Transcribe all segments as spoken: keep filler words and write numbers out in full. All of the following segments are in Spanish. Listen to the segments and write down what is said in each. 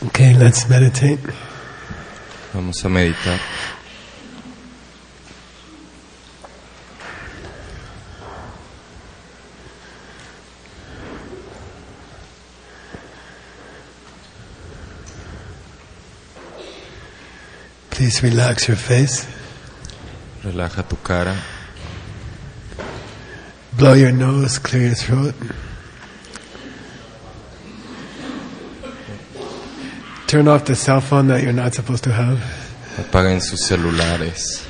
Okay, let's meditate. Vamos a meditar. Please relax your face. Relaja tu cara. Blow your nose, clear your throat. Turn off the cell phone that you're not supposed to have. Apaguen sus celulares.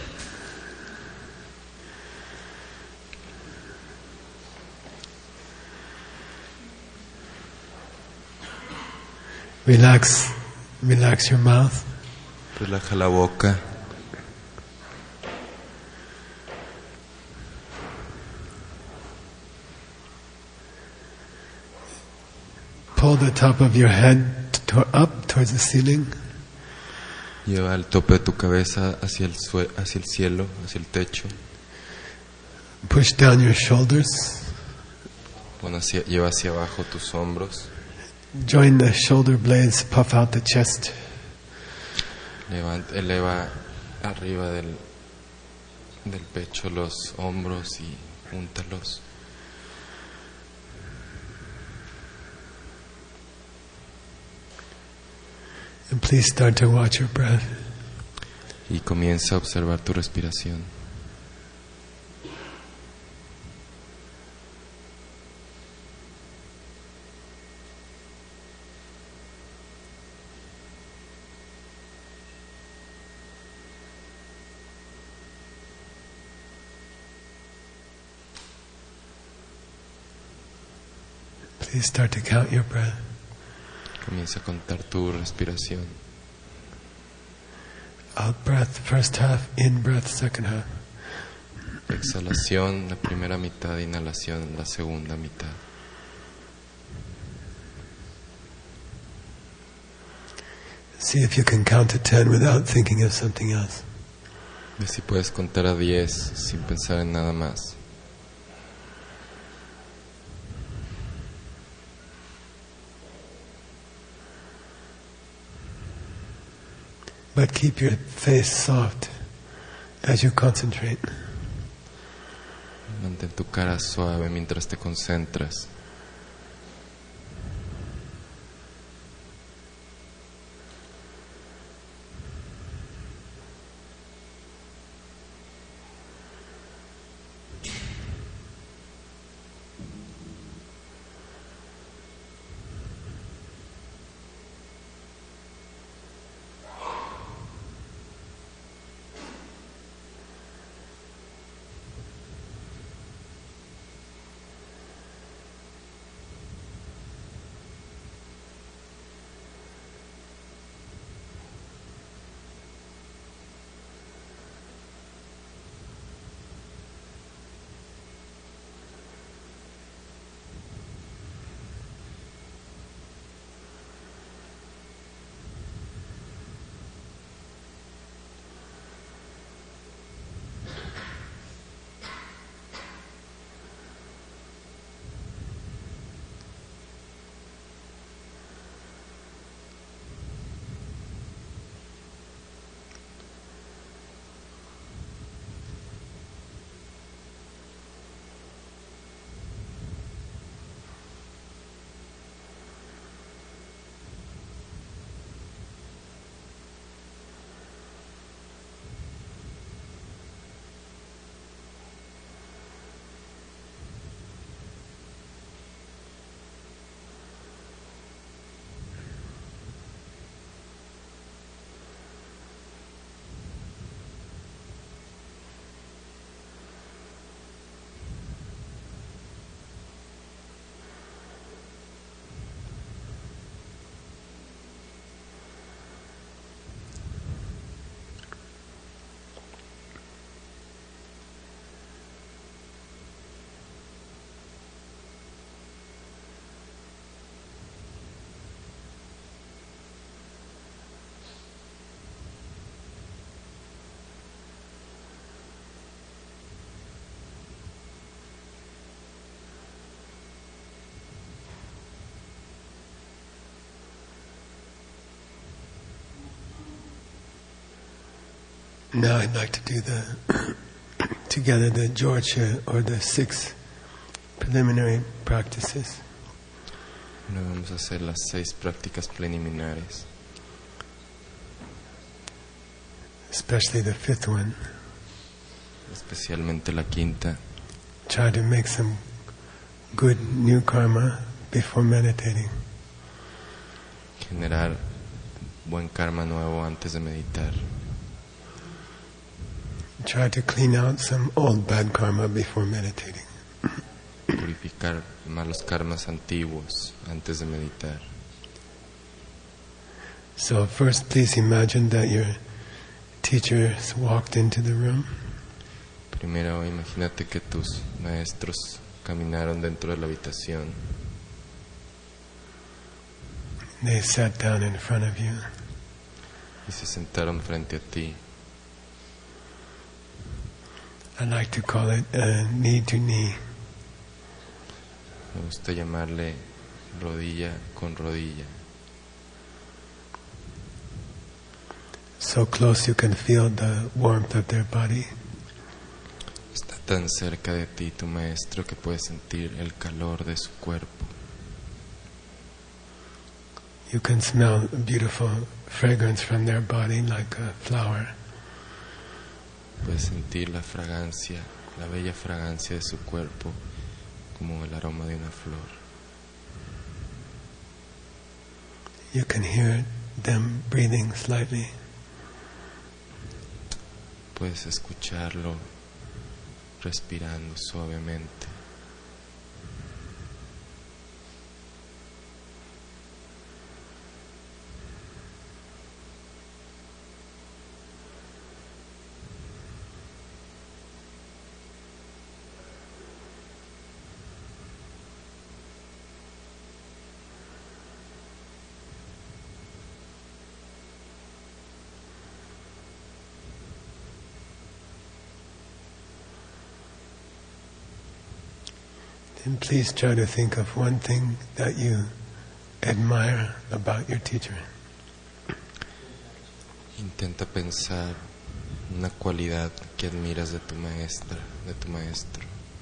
Relax, relax your mouth. Relaja la boca. Pull the top of your head to, up towards the ceiling. Lleva el tope de tu cabeza hacia el, sue- hacia el cielo, hacia el techo. Push down your shoulders. Pon hacia, lleva hacia abajo tus hombros. Join the shoulder blades, puff out the chest. Levanta, eleva arriba del, del pecho los hombros y júntalos. And please start to watch your breath. Y comienza a observar tu respiración. Please start to count your breath. Comienza a contar tu respiración. Out breath, first half. In breath, second half. Exhalación, la primera mitad. Inhalación, la segunda mitad. See if you can count to ten without thinking of something else. Ve si puedes contar a diez sin pensar en nada más. But keep your face soft as you concentrate. Mantén tu cara suave mientras te concentras. Now I'd like to do the together the Georgia or the six preliminary practices. Ahora vamos a hacer las seis prácticas preliminares, Especially the fifth one. especialmente la quinta. Try to make some good new karma before meditating. Generar buen karma nuevo antes de meditar. Try to clean out some old bad karma before meditating. Purificar malos karmas antiguos antes de meditar. So first, please imagine that your teachers walked into the room. Primero, imagínate que tus maestros caminaron dentro de la habitación. They sat down in front of you. Y se sentaron frente a ti. I like to call it uh, knee to knee. Me gusta llamarle rodilla con rodilla. So close you can feel the warmth of their body. Está tan cerca de ti tu maestro que puedes sentir el calor de su cuerpo. You can smell a beautiful fragrance from their body like a flower. Puedes sentir la fragancia, la bella fragancia de su cuerpo, como el aroma de una flor. You can hear them breathing slightly. Puedes escucharlo respirando suavemente. And please try to think of one thing that you admire about your teacher. Intenta pensar una cualidad que admiras de tu maestra, de tu maestro.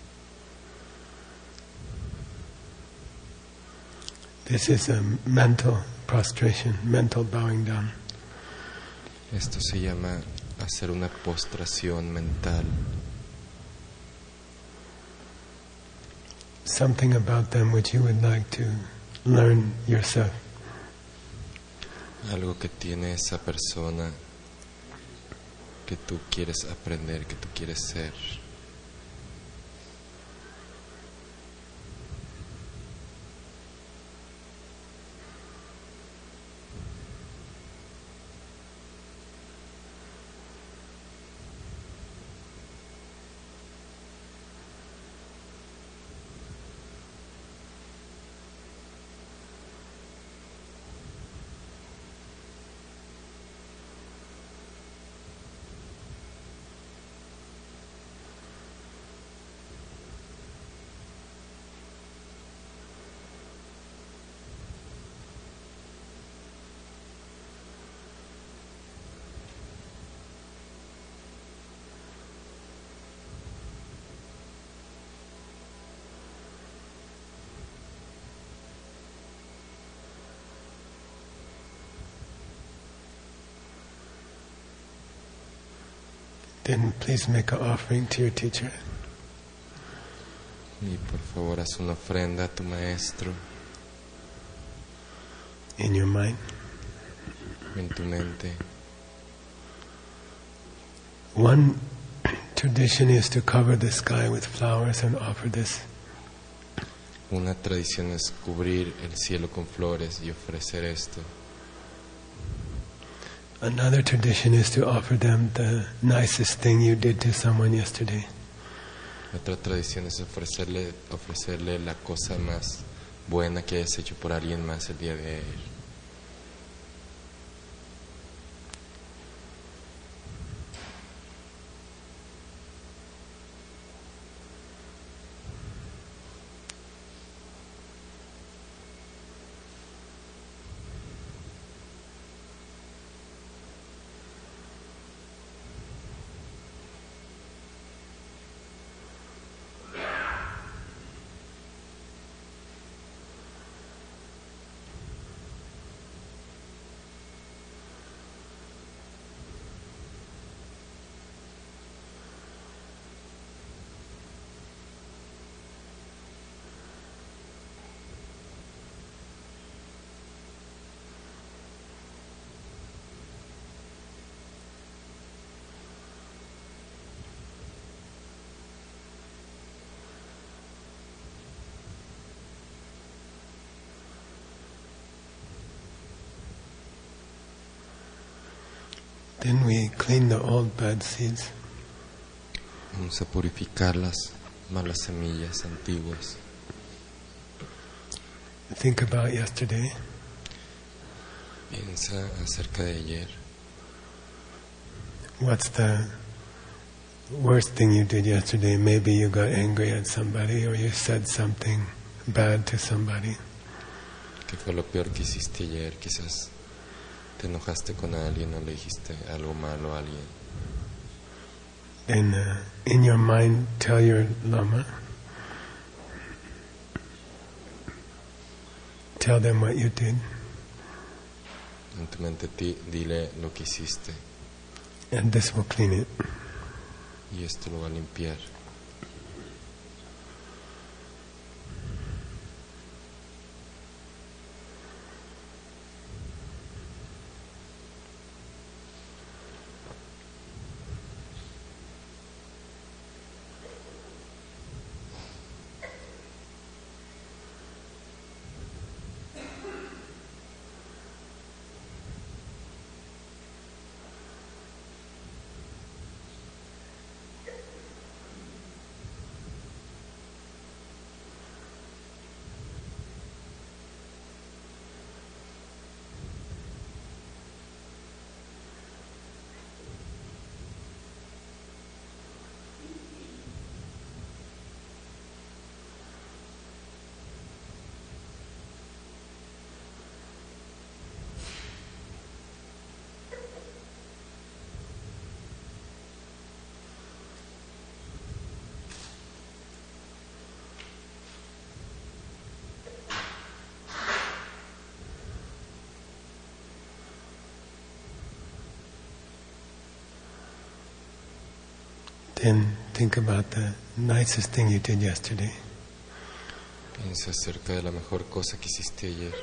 This is a mental prostration, mental bowing down. Esto se llama hacer una postración mental. Something about them which you would like to learn yourself. Algo que tiene esa persona que tú quieres aprender, que tú quieres ser. Then please make an offering to your teacher. Y por favor haz una ofrenda a tu maestro In your mind. en tu mente. One tradition is to cover the sky with flowers and offer this. Una tradición es cubrir el cielo con flores y ofrecer esto. Another tradition is to offer them the nicest thing you did to someone yesterday. Otra tradición es ofrecerle, ofrecerle la cosa más buena que hayas hecho por alguien más el día de ayer. Then we clean the old bad seeds. Vamos a purificar las malas semillas antiguas. Think about yesterday. Piensa acerca de ayer. What's the worst thing you did yesterday? Maybe you got angry at somebody or you said something bad to somebody. ¿Qué fue lo peor que hiciste ayer? Quizás te enojaste con alguien o le dijiste algo malo a alguien. Then uh, in your mind tell your Lama, tell them what you did. En tu mente ti, dile lo que hiciste. And this will clean it. Y esto lo va a limpiar. Then think about the nicest thing you did yesterday. Piensa acerca de la mejor cosa que hiciste ayer.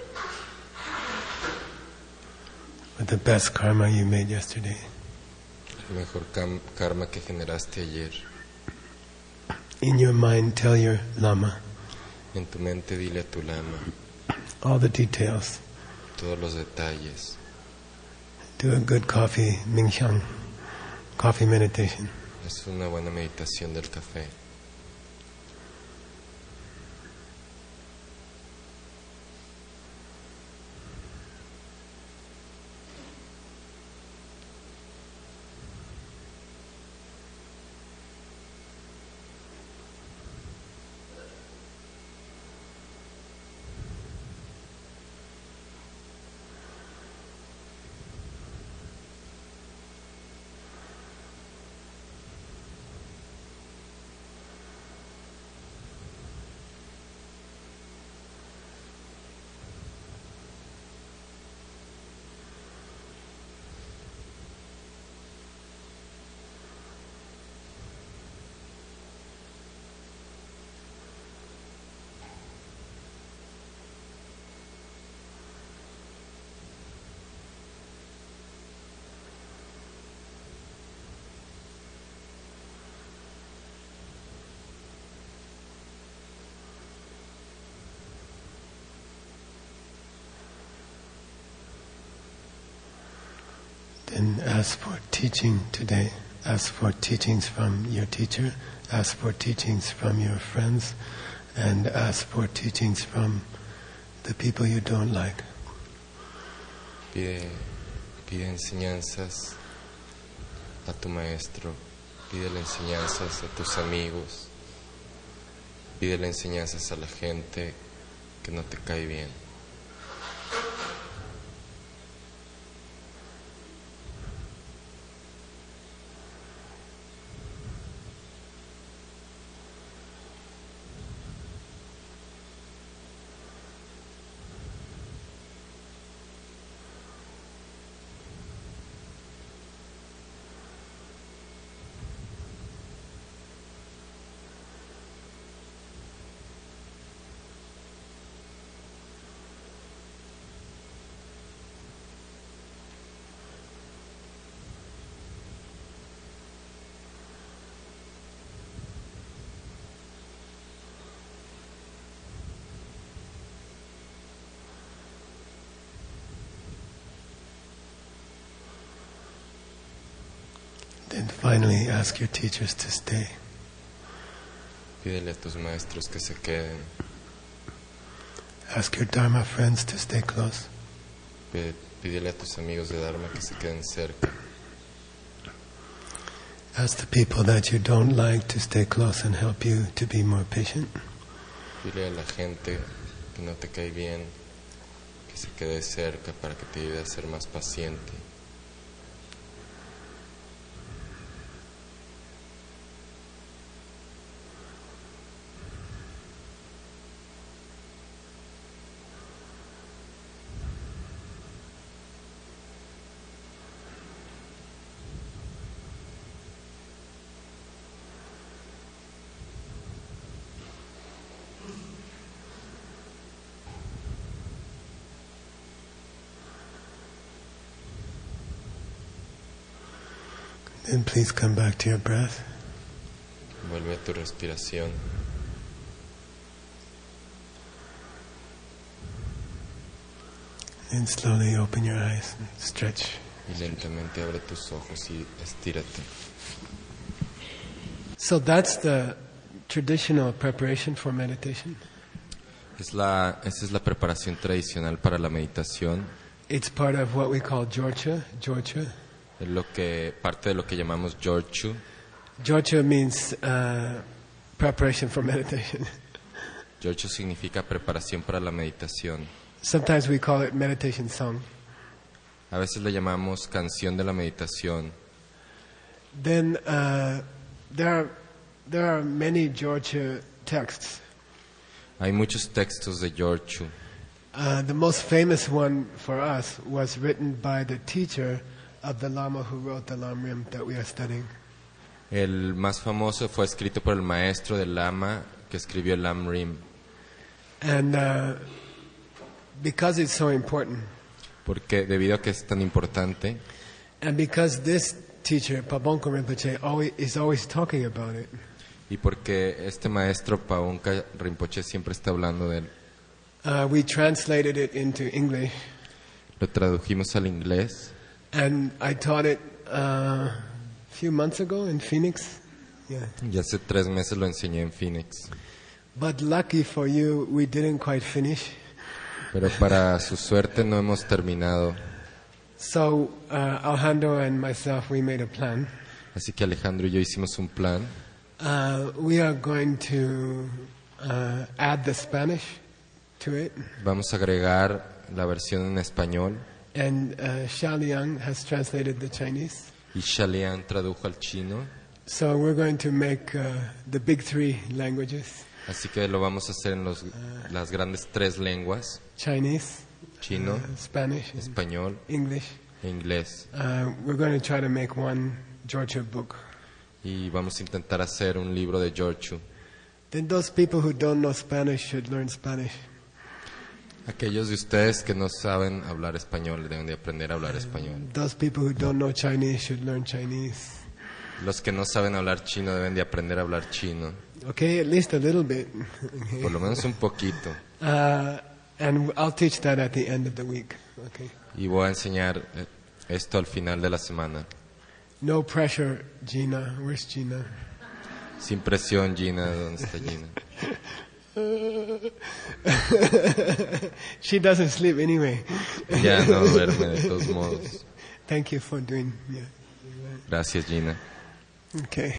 Or the best karma you made yesterday. El mejor cam- karma que generaste ayer. In your mind tell your Lama En tu mente dile a tu lama all the details. todos los detalles. Do a good coffee Mingxiang, coffee meditation. Es una buena meditación del café. Then ask for teaching today. Ask for teachings from your teacher. Ask for teachings from your friends. And ask for teachings from the people you don't like. Pide, pide enseñanzas a tu maestro. Pídele enseñanzas a tus amigos. Pídele enseñanzas a la gente que no te cae bien. Then finally ask your teachers to stay. Pídele a tus maestros que se queden. Ask your Dharma friends to stay close. Pide- Pídele a tus amigos de Dharma que se queden cerca. Ask the people that you don't like to stay close and help you to be more patient. Dile a la gente que no te cae bien que se quede cerca para que te ayude a ser más paciente. Then please come back to your breath. Vuelve a tu respiración. And slowly open your eyes and stretch. Y lentamente abre tus ojos y estírate. So that's the traditional preparation for meditation. Es la, esa es la preparación tradicional para la meditación. It's part of what we call Jorcha. Jorcha. Es lo que, parte de lo que llamamos Jorchu. Jorcha means uh, preparation for meditation. Jorchu significa preparación para la meditación. Sometimes we call it meditation song. A veces le llamamos canción de la meditación. Then uh, there are there are many Jorcha texts. Hay muchos textos de Jorchu. Uh, the most famous one for us was written by the teacher of the Lama who wrote the Lamrim that we are studying. El más famoso fue escrito por el maestro del Lama que escribió el Lamrim. And uh, because it's so important, Porque debido a que es tan importante and because this teacher, Pabonko Rinpoche, always, is always talking about it, y porque este maestro Paonka Rinpoche siempre está hablando de él, uh, we translated it into English, lo tradujimos al inglés and I taught it uh, a few months ago in Phoenix. Yeah. y hace tres meses lo enseñé en Phoenix. But lucky for you, we didn't quite finish. Pero para su suerte no hemos terminado. So uh, Alejandro and myself, we made a plan. Así que Alejandro y yo hicimos un plan. Uh, we are going to uh, add the Spanish to it, Vamos a agregar la versión en español and uh, Xia Liang has translated the Chinese. y Shalian tradujo al chino. So we're going to make uh, the big three languages: Así que lo vamos a hacer en los, las grandes tres lenguas, Chinese, chino, uh, Spanish, and español English. e inglés. Uh, we're going to try to make one Georgia book. Y vamos a intentar hacer un libro de Jorchu. Then those people who don't know Spanish should learn Spanish. Aquellos de ustedes que no saben hablar español deben de aprender a hablar español. Those people who don't know Chinese should learn Chinese. Los que no saben hablar chino deben de aprender a hablar chino. Okay, at least a little bit. Por lo menos un poquito. Uh, and I'll teach that at the end of the week. Okay. Y voy a enseñar eh, esto al final de la semana. No pressure, Gina. Where's Gina? Sin presión, Gina. ¿Dónde está Gina? She doesn't sleep anyway. Ya no duerme de todos modos. Thank you for doing. Yeah. Gracias, Gina. Okay.